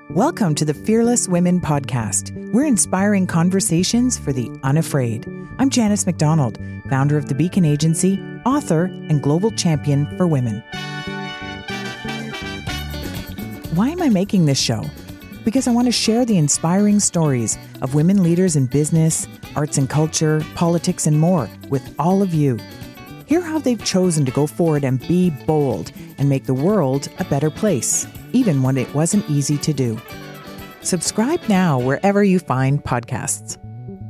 Welcome to the Fearless Women Podcast. We're inspiring conversations for the unafraid. I'm Janice McDonald, founder of the Beacon Agency, author, and global champion for women. Why am I making this show? Because I want to share the inspiring stories of women leaders in business, arts and culture, politics, and more with all of you. Hear how they've chosen to go forward and be bold and make the world a better place, even when it wasn't easy to do. Subscribe now wherever you find podcasts.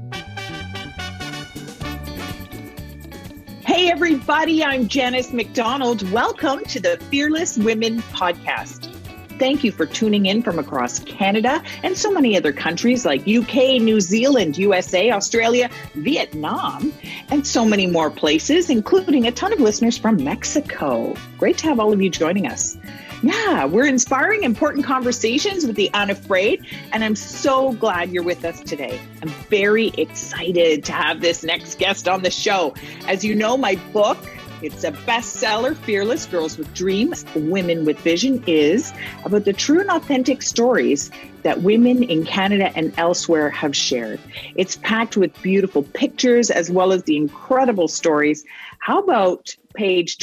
Hey everybody, I'm Janice McDonald. Welcome to the Fearless Women Podcast. Thank you for tuning in from across Canada and so many other countries like UK, New Zealand, USA, Australia, Vietnam, and so many more places, including a ton of listeners from Mexico. Great to have all of you joining us. Yeah, we're inspiring important conversations with the unafraid, and I'm so glad you're with us today. I'm very excited to have this next guest on the show. As you know, my book, it's a bestseller, Fearless Girls with Dreams, Women with Vision, is about the true and authentic stories that women in Canada and elsewhere have shared. It's packed with beautiful pictures as well as the incredible stories. How about page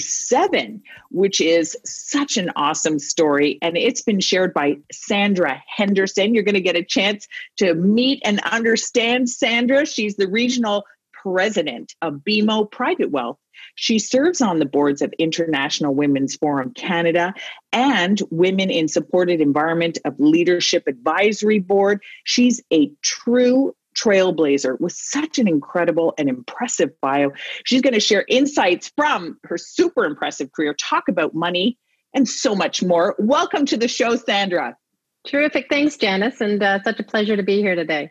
27, which is such an awesome story, and it's been shared by Sandra Henderson. You're going to get a chance to meet and understand Sandra. She's the regional president of BMO Private Wealth. She serves on the boards of International Women's Forum Canada and Women in Supported Environment of Leadership Advisory Board. She's a true trailblazer with such an incredible and impressive bio. She's going to share insights from her super impressive career, talk about money, and so much more. Welcome to the show, Sandra. Terrific. Thanks, Janice. And such a pleasure to be here today.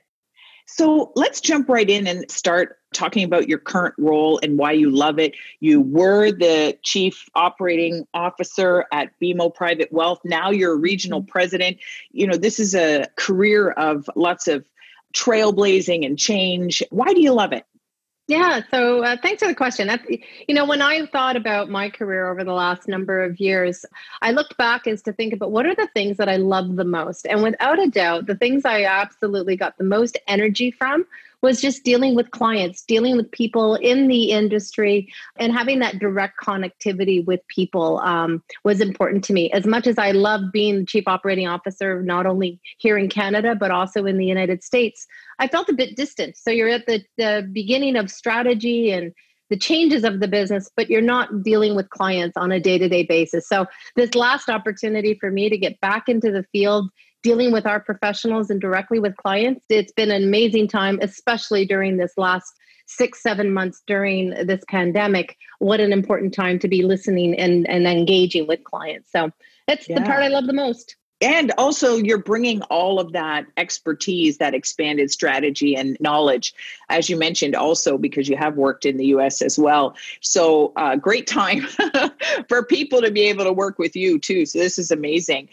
So let's jump right in and start talking about your current role and why you love it. You were the chief operating officer at BMO Private Wealth. Now you're a regional president. You know, this is a career of lots of trailblazing and change. Why do you love it? Yeah, so thanks for the question. When I thought about my career over the last number of years, I looked back as to think about what are the things that I love the most. And without a doubt, the things I absolutely got the most energy from was just dealing with clients, dealing with people in the industry, and having that direct connectivity with people was important to me. As much as I love being the chief operating officer, not only here in Canada, but also in the United States, I felt a bit distant. So you're at the beginning of strategy and the changes of the business, but you're not dealing with clients on a day-to-day basis. So this last opportunity for me to get back into the field, dealing with our professionals and directly with clients, it's been an amazing time, especially during this last 6-7 months during this pandemic. What an important time to be listening and engaging with clients. So that's the part I love the most. And also you're bringing all of that expertise, that expanded strategy and knowledge, as you mentioned, also because you have worked in the US as well. So great time for people to be able to work with you too. So this is amazing.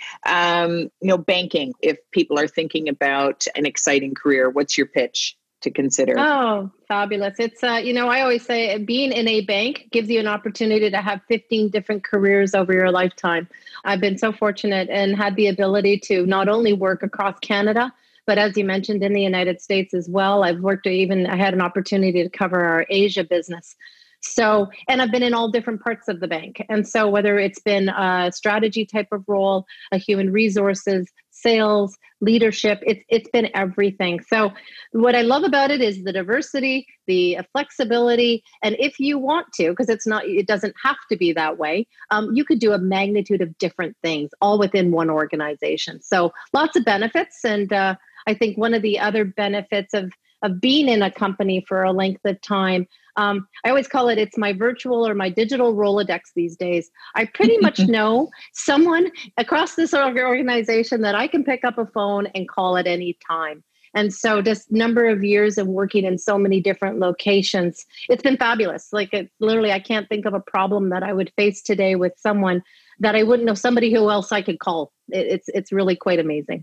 Banking, if people are thinking about an exciting career, what's your pitch to consider? Oh, fabulous. It's, I always say being in a bank gives you an opportunity to have 15 different careers over your lifetime. I've been so fortunate and had the ability to not only work across Canada, but as you mentioned, in the United States as well. I had an opportunity to cover our Asia business. So, and I've been in all different parts of the bank. And so whether it's been a strategy type of role, a human resources, sales, leadership, it's been everything. So what I love about it is the diversity, the flexibility, and if you want to, because it doesn't have to be that way, you could do a magnitude of different things all within one organization. So lots of benefits. And I think one of the other benefits of being in a company for a length of time, I always call it's my virtual or my digital Rolodex these days. I pretty much know someone across this organization that I can pick up a phone and call at any time. And so just number of years of working in so many different locations, it's been fabulous. Literally, I can't think of a problem that I would face today with someone that I wouldn't know somebody who else I could call. It's really quite amazing.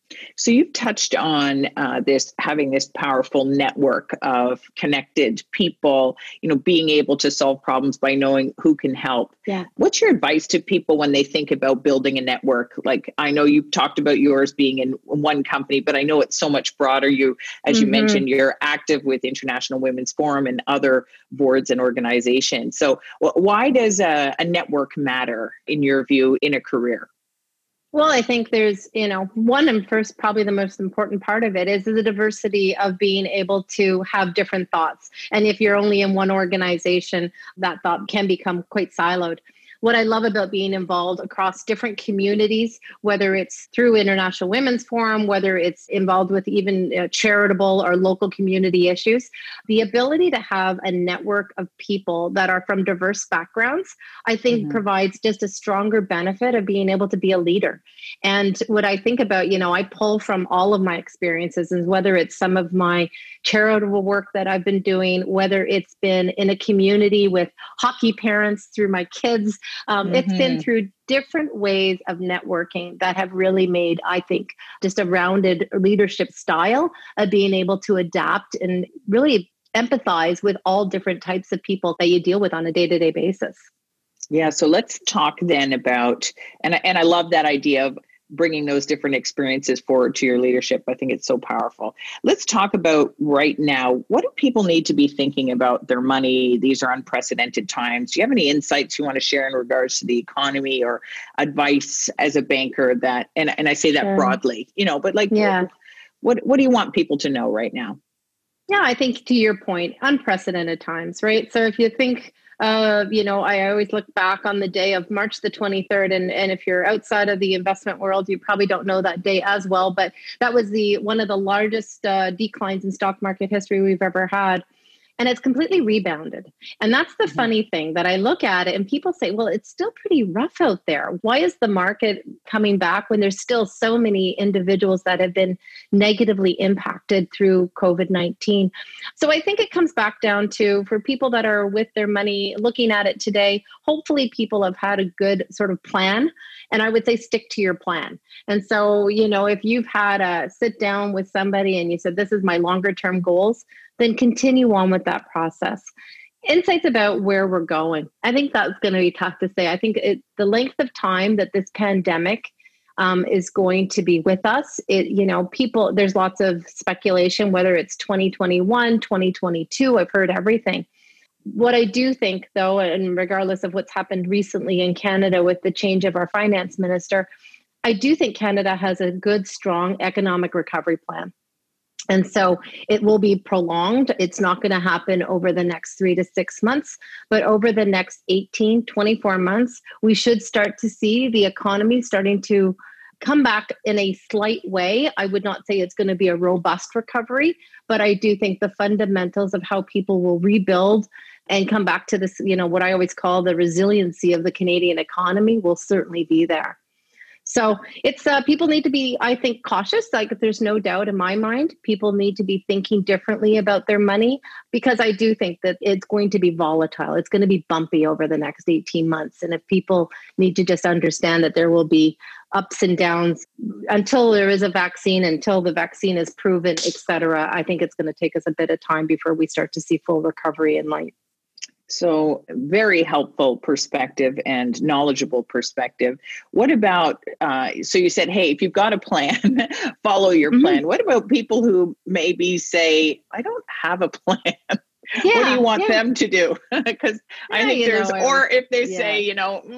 So you've touched on this, having this powerful network of connected people, being able to solve problems by knowing who can help. Yeah. What's your advice to people when they think about building a network? Like, I know you've talked about yours being in one company, but I know it's so much broader. As you mentioned, you're active with International Women's Forum and other boards and organizations. So why does a network matter in your view in a career? Well, I think there's, one and first, probably the most important part of it is the diversity of being able to have different thoughts. And if you're only in one organization, that thought can become quite siloed. What I love about being involved across different communities, whether it's through International Women's Forum, whether it's involved with even charitable or local community issues, the ability to have a network of people that are from diverse backgrounds, I think provides just a stronger benefit of being able to be a leader. And what I think about, I pull from all of my experiences, and whether it's some of my charitable work that I've been doing, whether it's been in a community with hockey parents through my kids, it's been through different ways of networking that have really made, I think, just a rounded leadership style of being able to adapt and really empathize with all different types of people that you deal with on a day-to-day basis. Yeah. So let's talk then about, and I love that idea of bringing those different experiences forward to your leadership. I think it's so powerful. Let's talk about right now, what do people need to be thinking about their money? These are unprecedented times. Do you have any insights you want to share in regards to the economy or advice as a banker that, and I say that broadly, but what do you want people to know right now? Yeah, I think to your point, unprecedented times, right? So if you think, I always look back on the day of March the 23rd, and if you're outside of the investment world, you probably don't know that day as well, but that was one of the largest declines in stock market history we've ever had. And it's completely rebounded. And that's the funny thing, that I look at it and people say, well, it's still pretty rough out there. Why is the market coming back when there's still so many individuals that have been negatively impacted through COVID-19? So I think it comes back down to, for people that are with their money, looking at it today, hopefully people have had a good sort of plan. And I would say stick to your plan. And so, if you've had a sit down with somebody and you said, this is my longer term goals, then continue on with that process. Insights about where we're going. I think that's going to be tough to say. I think the length of time that this pandemic is going to be with us, there's lots of speculation, whether it's 2021, 2022, I've heard everything. What I do think, though, and regardless of what's happened recently in Canada with the change of our finance minister, I do think Canada has a good, strong economic recovery plan. And so it will be prolonged. It's not going to happen over the next 3 to 6 months, but over the next 18, 24 months, we should start to see the economy starting to come back in a slight way. I would not say it's going to be a robust recovery, but I do think the fundamentals of how people will rebuild and come back to this, what I always call the resiliency of the Canadian economy will certainly be there. So it's people need to be, I think, cautious. Like, there's no doubt in my mind, people need to be thinking differently about their money, because I do think that it's going to be volatile. It's going to be bumpy over the next 18 months. And if people need to just understand that there will be ups and downs until there is a vaccine, until the vaccine is proven, et cetera, I think it's going to take us a bit of time before we start to see full recovery in light. So very helpful perspective and knowledgeable perspective. What about, so you said, hey, if you've got a plan, follow your plan. What about people who maybe say, I don't have a plan? What do you want them to do? Because I think or if they say,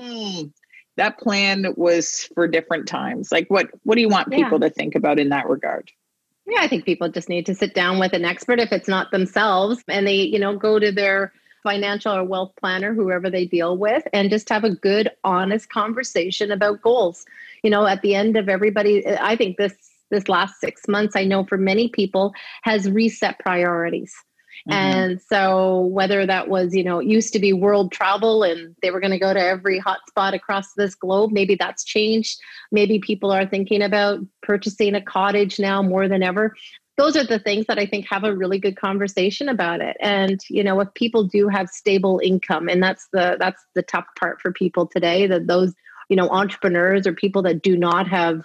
that plan was for different times. Like, what do you want people to think about in that regard? Yeah, I think people just need to sit down with an expert if it's not themselves, and they, go to their financial or wealth planner, whoever they deal with, and just have a good, honest conversation about goals. At the end of everybody, I think this last 6 months, I know for many people, has reset priorities. And so whether that was, it used to be world travel and they were going to go to every hotspot across this globe, maybe that's changed. Maybe people are thinking about purchasing a cottage now more than ever. Those are the things that I think have a really good conversation about it. And, if people do have stable income, and that's the tough part for people today, that those, entrepreneurs or people that do not have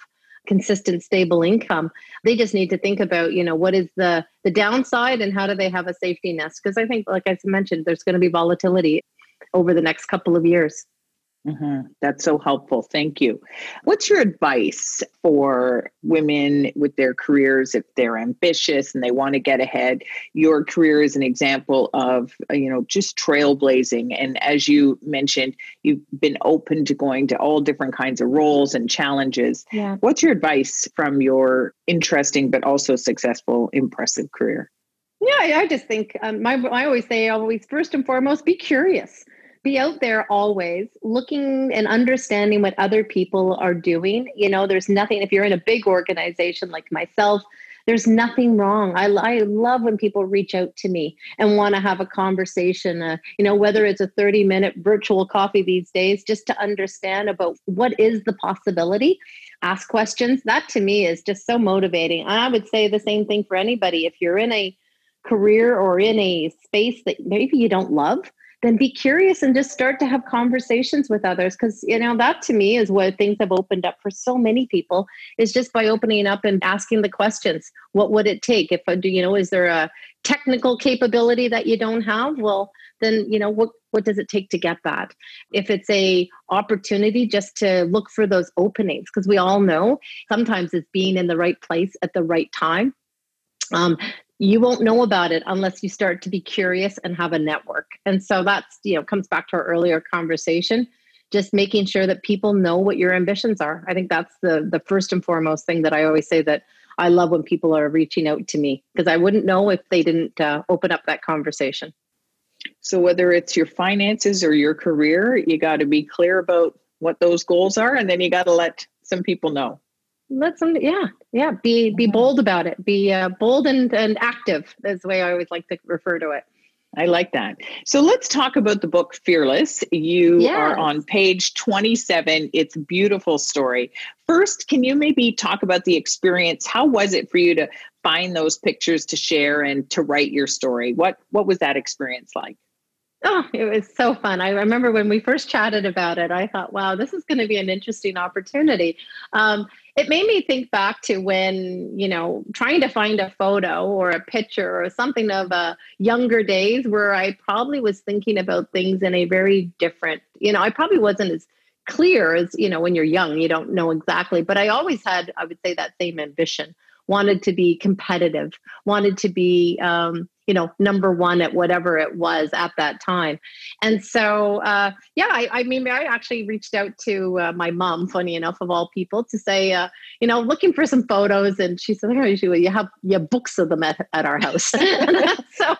consistent, stable income. They just need to think about, what is the downside and how do they have a safety nest? Because I think, like I mentioned, there's going to be volatility over the next couple of years. Mm-hmm. That's so helpful. Thank you. What's your advice for women with their careers if they're ambitious and they want to get ahead? Your career is an example of, just trailblazing. And as you mentioned, you've been open to going to all different kinds of roles and challenges. Yeah. What's your advice from your interesting but also successful, impressive career? Yeah, I just think I always say, first and foremost, be curious. Be out there always looking and understanding what other people are doing. There's nothing, if you're in a big organization like myself, there's nothing wrong. I love when people reach out to me and want to have a conversation, whether it's a 30-minute virtual coffee these days, just to understand about what is the possibility, ask questions. That to me is just so motivating. I would say the same thing for anybody. If you're in a career or in a space that maybe you don't love, then be curious and just start to have conversations with others. Because, that to me is where things have opened up for so many people, is just by opening up and asking the questions. What would it take? Is there a technical capability that you don't have? Well, then, what does it take to get that? If it's a opportunity, just to look for those openings, because we all know sometimes it's being in the right place at the right time. You won't know about it unless you start to be curious and have a network. And so that's, comes back to our earlier conversation, just making sure that people know what your ambitions are. I think that's the first and foremost thing that I always say, that I love when people are reaching out to me, because I wouldn't know if they didn't open up that conversation. So whether it's your finances or your career, you got to be clear about what those goals are, and then you got to let some people know. Be bold about it. Be bold and active is the way I always like to refer to it. I like that. So let's talk about the book Fearless. You are on page 27. It's a beautiful story. First, can you maybe talk about the experience? How was it for you to find those pictures to share and to write your story? What was that experience like? Oh, it was so fun. I remember when we first chatted about it, I thought, wow, this is going to be an interesting opportunity. It made me think back to when, trying to find a photo or a picture or something of younger days where I probably was thinking about things in a very different, I probably wasn't as clear as, when you're young, you don't know exactly, but I always had, I would say, that same ambition, wanted to be competitive, wanted to be, number one at whatever it was at that time. And so, I actually reached out to my mom, funny enough, of all people, to say, looking for some photos. And she said, you have books of them at our house. So that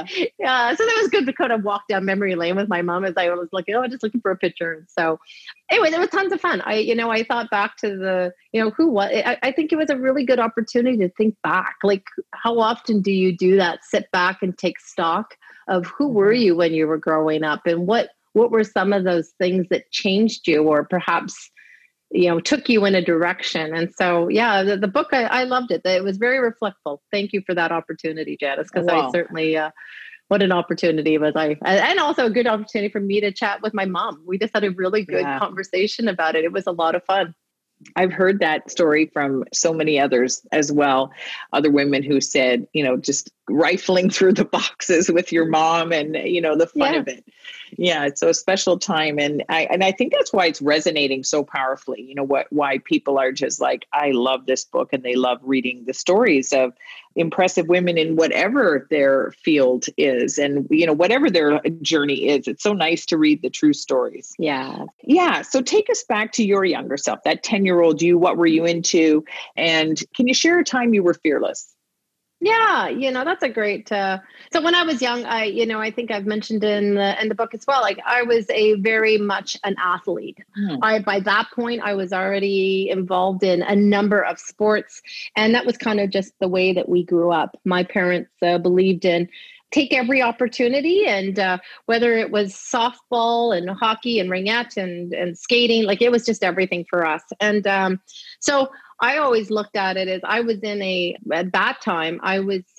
was good to kind of walk down memory lane with my mom as I was looking, just looking for a picture. So anyway, there was tons of fun. I thought back to the, I think it was a really good opportunity to think back. Like, how often do you do that? Sit back and take stock of who were you when you were growing up, and what were some of those things that changed you, or perhaps, took you in a direction. And so, the book, I loved it. It was very reflectful. Thank you for that opportunity, Janice, because I certainly, what an opportunity was and also a good opportunity for me to chat with my mom. We just had a really good conversation about it. It was a lot of fun. I've heard that story from so many others as well. Other women who said, just rifling through the boxes with your mom and, the fun of it. Yeah, it's a special time. And I think that's why it's resonating so powerfully. Why people are just like, I love this book, and they love reading the stories of impressive women in whatever their field is, and, whatever their journey is. It's so nice to read the true stories. Yeah. Yeah. So take us back to your younger self, that 10-year-old you. What were you into? And can you share a time you were fearless? Yeah, that's a great. So when I was young, I think I've mentioned in the book as well. Like, I was a very much an athlete. By that point, I was already involved in a number of sports, and that was kind of just the way that we grew up. My parents believed in take every opportunity, and whether it was softball and hockey and ringette and skating, like, it was just everything for us. And so I always looked at it as I was at that time, I was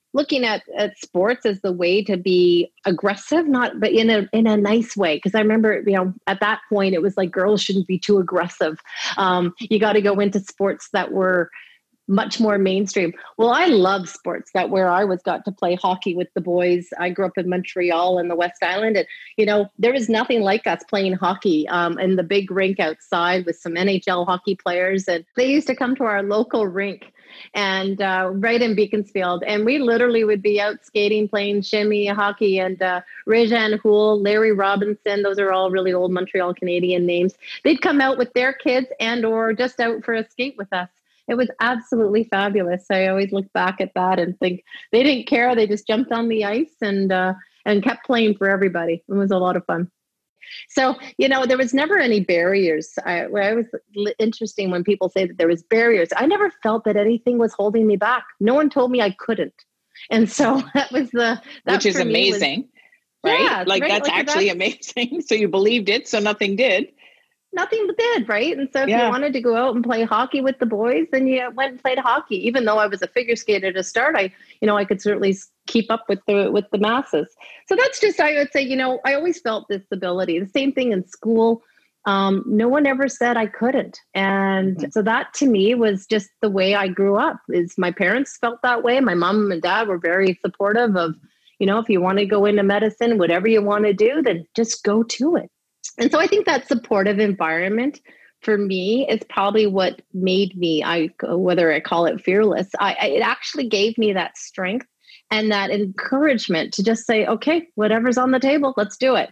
looking at sports as the way to be aggressive, but in a nice way. Because I remember, at that point, it was like girls shouldn't be too aggressive. You got to go into sports that were much more mainstream. Well, I love sports where I got to play hockey with the boys. I grew up in Montreal in the West Island, and there was nothing like us playing hockey in the big rink outside with some NHL hockey players. And they used to come to our local rink and right in Beaconsfield, and we literally would be out skating, playing shimmy hockey. And Réjean Houle, Larry Robinson, those are all really old Montreal Canadian names. They'd come out with their kids and or just out for a skate with us. It was absolutely fabulous. I always look back at that and think they didn't care. They just jumped on the ice and kept playing for everybody. It was a lot of fun. So, there was never any barriers. It was interesting when people say that there was barriers. I never felt that anything was holding me back. No one told me I couldn't. And so that was which is amazing, right? Yeah, like right? That's actually amazing. So you believed it, so nothing did. Nothing did, right? And so if you wanted to go out and play hockey with the boys, then you went and played hockey. Even though I was a figure skater to start, I could certainly keep up with the masses. So that's just, I would say, I always felt this ability. The same thing in school. No one ever said I couldn't. And so that to me was just the way I grew up. Is my parents felt that way. My mom and dad were very supportive of, if you want to go into medicine, whatever you want to do, then just go to it. And so I think that supportive environment for me is probably what made me, whether I call it fearless, it actually gave me that strength and that encouragement to just say, okay, whatever's on the table, let's do it.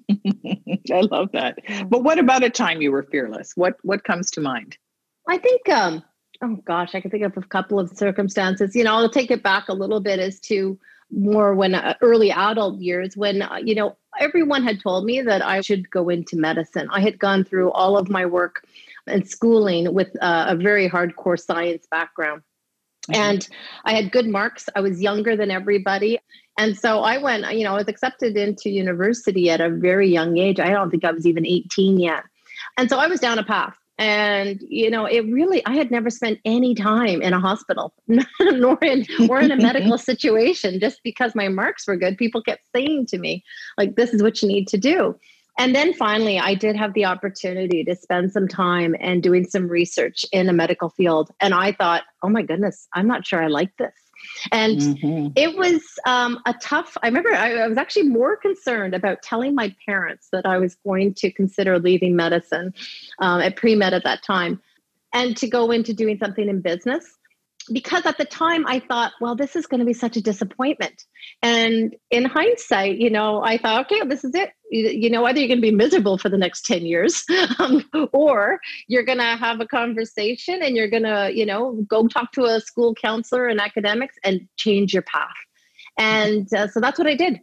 I love that. But what about a time you were fearless? What comes to mind? I think, I can think of a couple of circumstances. I'll take it back a little bit as to more when early adult years when, everyone had told me that I should go into medicine. I had gone through all of my work and schooling with a very hardcore science background. And I had good marks. I was younger than everybody. And so I went, I was accepted into university at a very young age. I don't think I was even 18 yet. And so I was down a path. And, I had never spent any time in a hospital, nor in a medical situation, just because my marks were good. People kept saying to me, like, this is what you need to do. And then finally, I did have the opportunity to spend some time and doing some research in a medical field. And I thought, oh my goodness, I'm not sure I like this. And it was I remember I was actually more concerned about telling my parents that I was going to consider leaving medicine at pre-med at that time and to go into doing something in business. Because at the time I thought, well, this is going to be such a disappointment. And in hindsight, I thought, okay, this is it. Either you're going to be miserable for the next 10 years or you're going to have a conversation and you're going to, go talk to a school counselor in academics and change your path. And so that's what I did.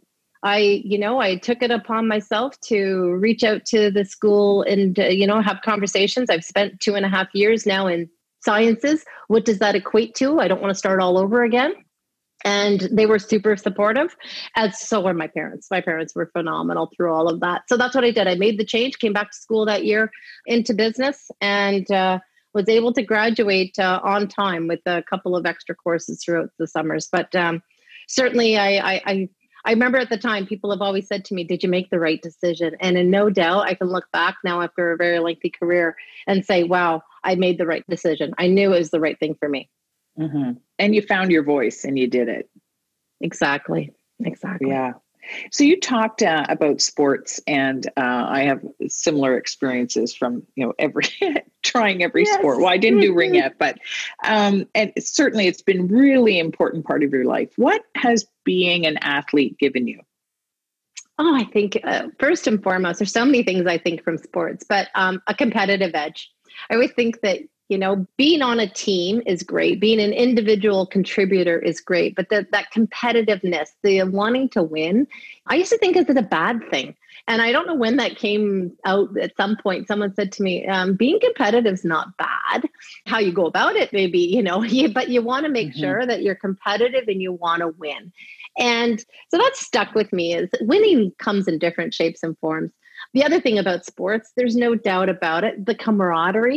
I took it upon myself to reach out to the school and, have conversations. I've spent 2.5 years now in sciences. What does that equate to? I don't want to start all over again. And they were super supportive, as so were my parents. My parents were phenomenal through all of that. So that's what I did. I made the change, came back to school that year into business, and was able to graduate on time with a couple of extra courses throughout the summers. But certainly I remember at the time, people have always said to me, did you make the right decision? And in no doubt, I can look back now after a very lengthy career and say, wow, I made the right decision. I knew it was the right thing for me. Mm-hmm. And you found your voice and you did it. Exactly. Yeah. So you talked about sports, and I have similar experiences from, trying every sport. Well, I didn't do ringette, but and certainly it's been really important part of your life. What has being an athlete given you? Oh, I think first and foremost, there's so many things I think from sports, but a competitive edge. I always think that, being on a team is great. Being an individual contributor is great, but that competitiveness, the wanting to win, I used to think is it a bad thing. And I don't know when that came out. At some point, someone said to me, being competitive is not bad. How you go about it, maybe, but you want to make sure that you're competitive and you want to win. And so that stuck with me. Is winning comes in different shapes and forms. The other thing about sports, there's no doubt about it, the camaraderie,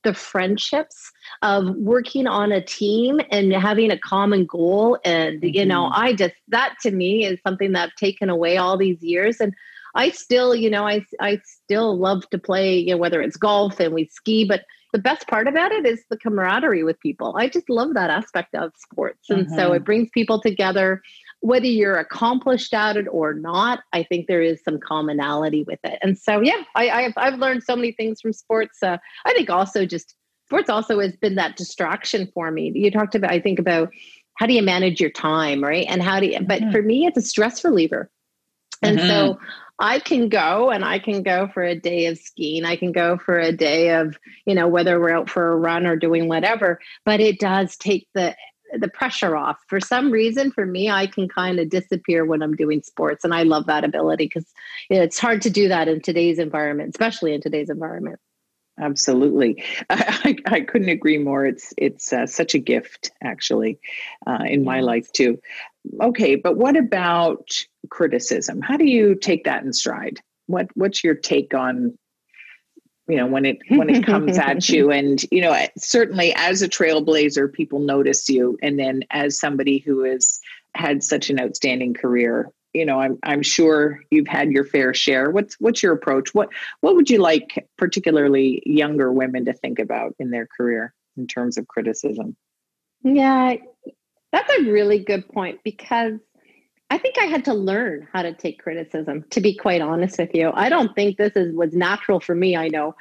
the friendships of working on a team and having a common goal. And, that to me is something that I've taken away all these years. And I still, I still love to play, whether it's golf and we ski, but the best part about it is the camaraderie with people. I just love that aspect of sports. And so it brings people together, whether you're accomplished at it or not. I think there is some commonality with it. And so, I've learned so many things from sports. I think also just sports also has been that distraction for me. You talked about, I think about how do you manage your time, right? And but for me, it's a stress reliever. And so I can go for a day of skiing. I can go for a day of, whether we're out for a run or doing whatever, but it does take the pressure off. For some reason, for me, I can kind of disappear when I'm doing sports. And I love that ability because it's hard to do that in today's environment, especially in today's environment. Absolutely. I couldn't agree more. It's such a gift, actually, in my life too. Okay, but what about criticism? How do you take that in stride? What's your take on, when it comes at you? And, certainly as a trailblazer, people notice you. And then as somebody who has had such an outstanding career, I'm sure you've had your fair share. What's your approach? What would you like particularly younger women to think about in their career in terms of criticism? Yeah, that's a really good point, because I think I had to learn how to take criticism, to be quite honest with you. I don't think was natural for me. I know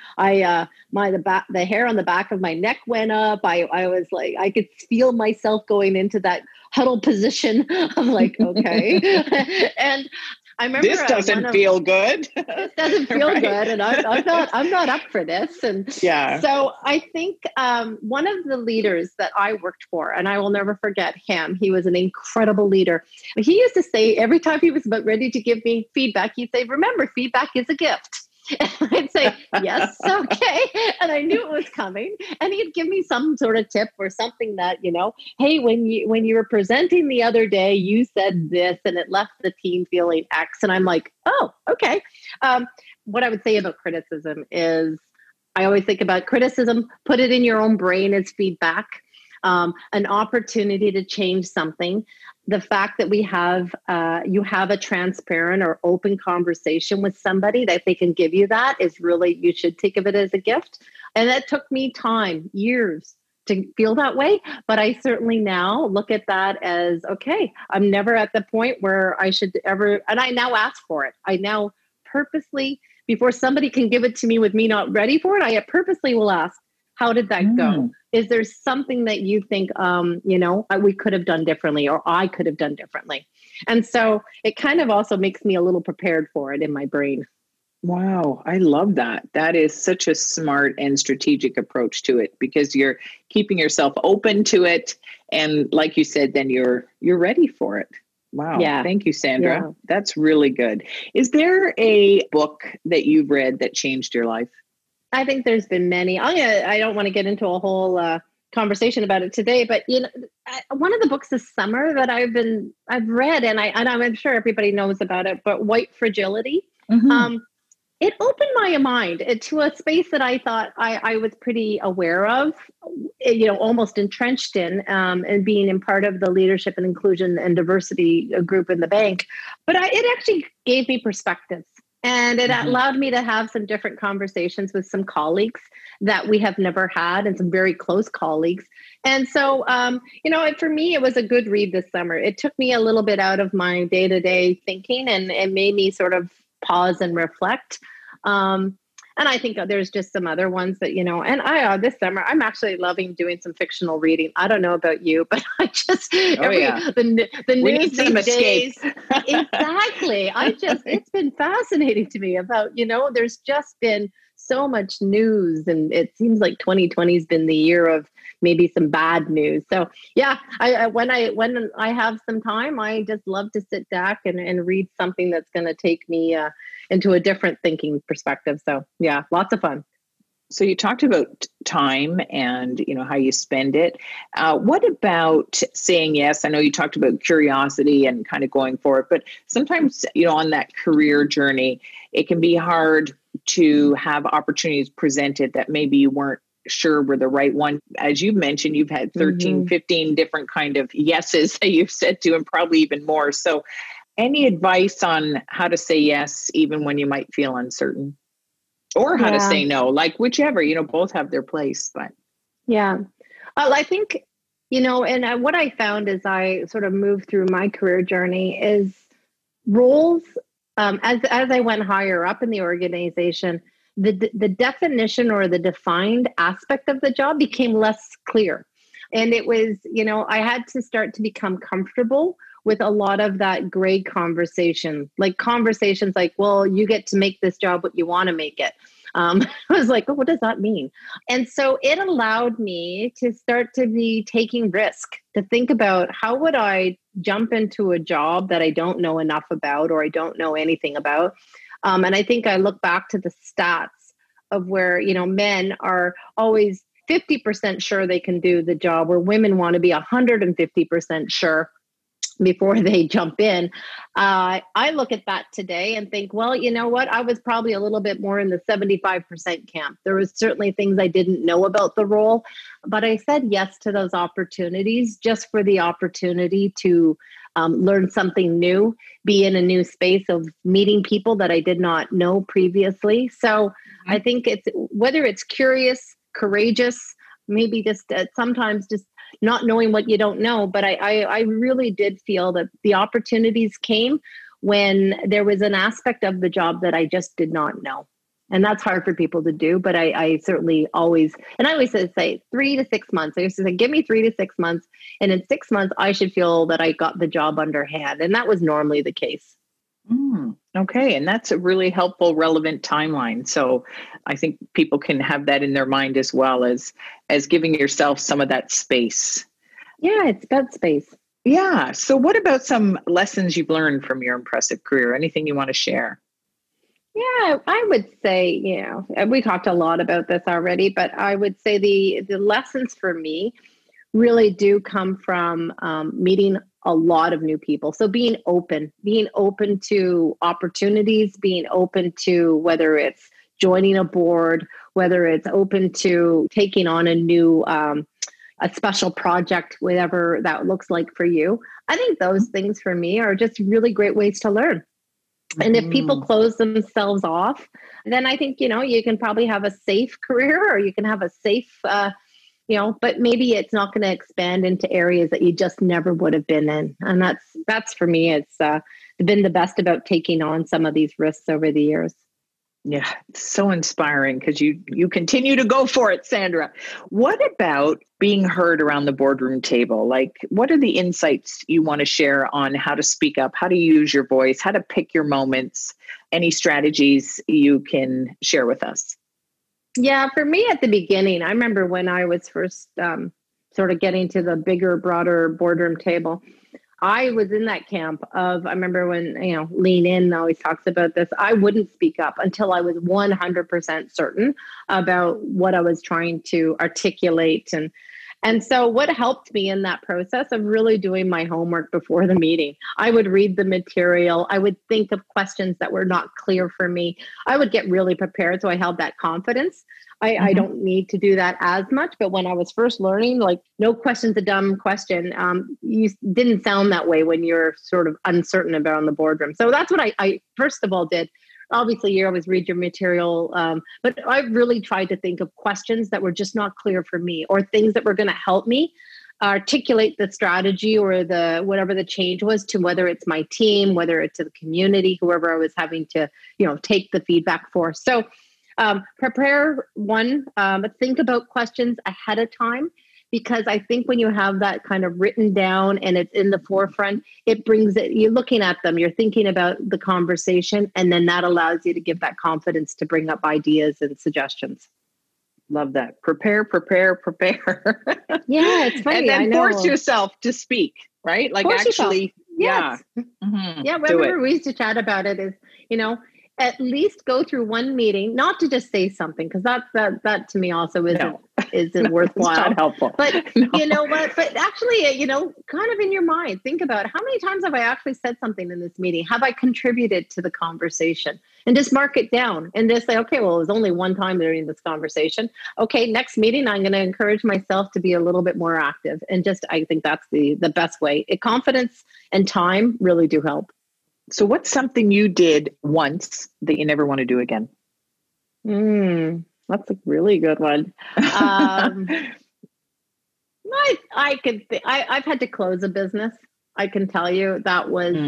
the hair on the back of my neck went up. I was like, I could feel myself going into that huddle position of like, okay. And I remember this doesn't feel good. This doesn't feel right. good, and I'm not up for this. And so I think one of the leaders that I worked for, and I will never forget him. He was an incredible leader. He used to say every time he was about ready to give me feedback, he'd say, "Remember, feedback is a gift." And I'd say, yes, okay. And I knew it was coming. And he'd give me some sort of tip or something that, hey, when you were presenting the other day, you said this and it left the team feeling X. And I'm like, oh, okay. What I would say about criticism is I always think about criticism, put it in your own brain as feedback, an opportunity to change something. The fact that you have a transparent or open conversation with somebody that they can give you that is really, you should think of it as a gift. And that took me time, years to feel that way. But I certainly now look at that as, okay, I'm never at the point where I should ever, and I now ask for it. I now purposely, before somebody can give it to me with me not ready for it, I purposely will ask, how did that go? Is there something that you think, we could have done differently, or I could have done differently? And so it kind of also makes me a little prepared for it in my brain. Wow. I love that. That is such a smart and strategic approach to it, because you're keeping yourself open to it. And like you said, then you're ready for it. Wow. Yeah. Thank you, Sandra. Yeah. That's really good. Is there a book that you've read that changed your life? I think there's been many. I don't want to get into a whole conversation about it today, but one of the books this summer that I've read, and I'm sure everybody knows about it, but White Fragility. It opened my mind to a space that I thought I was pretty aware of, almost entrenched in, and being in part of the leadership and inclusion and diversity group in the bank. But it actually gave me perspectives. And it allowed me to have some different conversations with some colleagues that we have never had, and some very close colleagues. And so, for me, it was a good read this summer. It took me a little bit out of my day-to-day thinking, and it made me sort of pause and reflect. And I think there's just some other ones that, and this summer, I'm actually loving doing some fictional reading. I don't know about you, but I just, the news these days, exactly. It's been fascinating to me about, there's just been so much news, and it seems like 2020 has been the year of maybe some bad news. So yeah, when I have some time, I just love to sit back and read something that's going to take me into a different thinking perspective. So yeah, lots of fun. So you talked about time and, how you spend it. What about saying yes? I know you talked about curiosity and kind of going for it, but sometimes, on that career journey, it can be hard to have opportunities presented that maybe you weren't sure we're the right one. As you mentioned, you've had 13, 15 different kind of yeses that you've said to, and probably even more. So any advice on how to say yes, even when you might feel uncertain, or how to say no, like whichever, both have their place, but. Yeah. Well, I think, and what I found as I sort of moved through my career journey is roles, as I went higher up in the organization, the definition or the defined aspect of the job became less clear. And it was, I had to start to become comfortable with a lot of that gray conversation, like conversations like, well, you get to make this job what you want to make it. I was like, oh, what does that mean? And so it allowed me to start to be taking risk, to think about how would I jump into a job that I don't know enough about or I don't know anything about. And I think I look back to the stats of where, men are always 50% sure they can do the job, where women want to be 150% sure before they jump in. I look at that today and think, well, you know what? I was probably a little bit more in the 75% camp. There was certainly things I didn't know about the role, but I said yes to those opportunities just for the opportunity to learn something new, be in a new space of meeting people that I did not know previously. So I think it's whether it's curious, courageous, maybe just sometimes just not knowing what you don't know. But I really did feel that the opportunities came when there was an aspect of the job that I just did not know. And that's hard for people to do. But I certainly always, and I always say 3 to 6 months. I used to say, give me 3 to 6 months. And in 6 months, I should feel that I got the job underhand. And that was normally the case. Okay. And that's a really helpful, relevant timeline. So I think people can have that in their mind as well as giving yourself some of that space. Yeah, it's about space. Yeah. So what about some lessons you've learned from your impressive career? Anything you want to share? Yeah, I would say, we talked a lot about this already, but I would say the lessons for me really do come from meeting a lot of new people. So being open to opportunities, being open to whether it's joining a board, whether it's open to taking on a new, a special project, whatever that looks like for you. I think those things for me are just really great ways to learn. And if people close themselves off, then I think, you can probably have a safe career or you can have a safe, but maybe it's not going to expand into areas that you just never would have been in. And that's for me, it's been the best about taking on some of these risks over the years. Yeah, it's so inspiring because you continue to go for it, Sandra. What about being heard around the boardroom table? Like, what are the insights you want to share on how to speak up, how to use your voice, how to pick your moments, any strategies you can share with us? Yeah, for me at the beginning, I remember when I was first sort of getting to the bigger, broader boardroom table, I was in that camp of, I remember when, Lean In always talks about this, I wouldn't speak up until I was 100% certain about what I was trying to articulate. And so what helped me in that process of really doing my homework before the meeting, I would read the material. I would think of questions that were not clear for me. I would get really prepared. So I held that confidence. I don't need to do that as much. But when I was first learning, like no question's a dumb question. You didn't sound that way when you're sort of uncertain about in the boardroom. So that's what I first of all did. Obviously, you always read your material, but I really tried to think of questions that were just not clear for me or things that were going to help me articulate the strategy or the whatever the change was to whether it's my team, whether it's to the community, whoever I was having to, take the feedback for. So prepare one, but think about questions ahead of time. Because I think when you have that kind of written down and it's in the forefront, it brings it, you're looking at them, you're thinking about the conversation, and then that allows you to give that confidence to bring up ideas and suggestions. Love that. Prepare. Yeah, it's funny. And then force yourself to speak, right? Like force actually, yourself. Yes. Yeah. Remember we used to chat about it is, at least go through one meeting, not to just say something, because that to me also isn't worthwhile. It's not helpful. But you know what? But actually, kind of in your mind, think about how many times have I actually said something in this meeting? Have I contributed to the conversation? and just mark it down and just say, okay, well, it was only one time during this conversation. Okay, next meeting, I'm going to encourage myself to be a little bit more active. And just, I think that's the best way. Confidence and time really do help. So what's something you did once that you never want to do again? That's a really good one. I've had to close a business. I can tell you that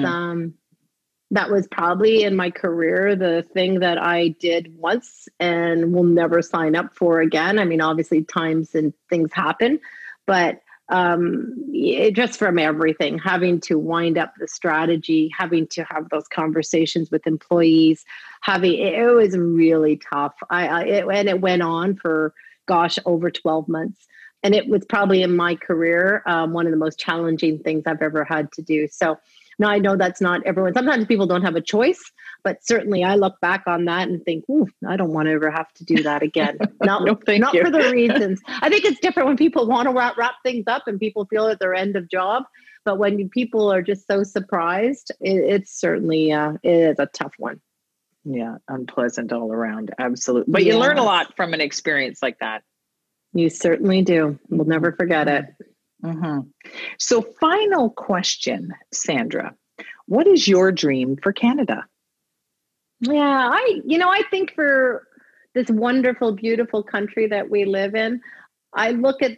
was probably in my career the thing that I did once and will never sign up for again. I mean, obviously times and things happen, but just from everything, having to wind up the strategy, having to have those conversations with employees, it was really tough. And it went on for, over 12 months. And it was probably in my career, one of the most challenging things I've ever had to do. So now I know that's not everyone. Sometimes people don't have a choice, but certainly I look back on that and think, I don't want to ever have to do that again. Not for the reasons. I think it's different when people want to wrap things up and people feel at their end of job. But when people are just so surprised, it's certainly it is a tough one. Yeah, unpleasant all around. Absolutely. But you learn a lot from an experience like that. You certainly do. We'll never forget it. Mm-hmm. So final question, Sandra, what is your dream for Canada? Yeah, I think for this wonderful, beautiful country that we live in, I look at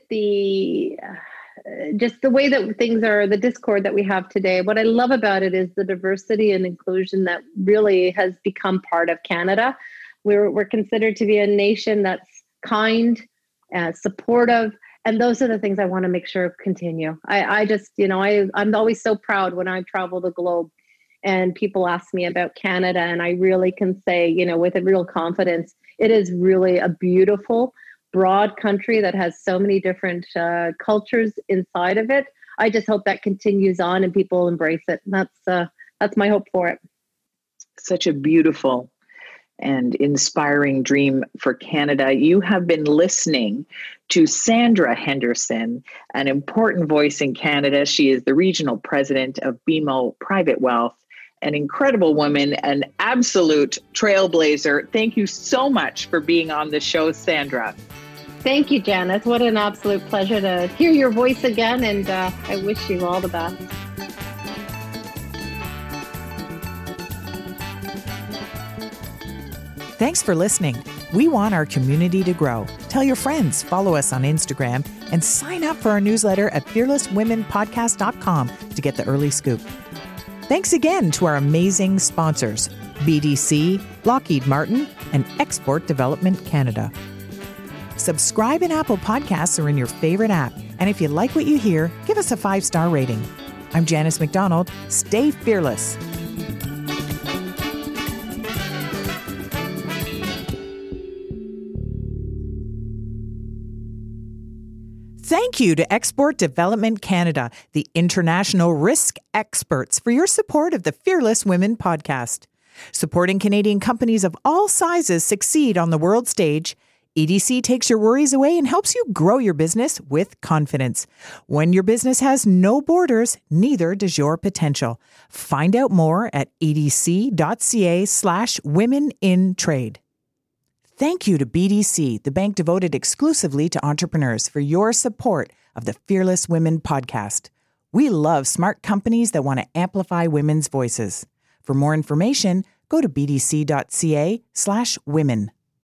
just the way that things are, the discord that we have today. What I love about it is the diversity and inclusion that really has become part of Canada. We're considered to be a nation that's kind, supportive, and those are the things I want to make sure continue. I'm always so proud when I travel the globe and people ask me about Canada, and I really can say, with a real confidence, it is really a beautiful, broad country that has so many different cultures inside of it. I just hope that continues on and people embrace it. That's my hope for it. Such a beautiful and inspiring dream for Canada. You have been listening to Sandra Henderson, an important voice in Canada. She is the regional president of BMO Private Wealth, an incredible woman, an absolute trailblazer. Thank you so much for being on the show, Sandra. Thank you, Janice. What an absolute pleasure to hear your voice again, and I wish you all the best. Thanks for listening. We want our community to grow. Tell your friends, follow us on Instagram, and sign up for our newsletter at fearlesswomenpodcast.com to get the early scoop. Thanks again to our amazing sponsors, BDC, Lockheed Martin, and Export Development Canada. Subscribe in Apple Podcasts or in your favorite app. And if you like what you hear, give us a 5-star rating. I'm Janice McDonald. Stay fearless. Thank you to Export Development Canada, the international risk experts, for your support of the Fearless Women podcast. Supporting Canadian companies of all sizes succeed on the world stage, EDC takes your worries away and helps you grow your business with confidence. When your business has no borders, neither does your potential. Find out more at edc.ca/womenintrade. Thank you to BDC, the bank devoted exclusively to entrepreneurs, for your support of the Fearless Women podcast. We love smart companies that want to amplify women's voices. For more information, go to bdc.ca/women.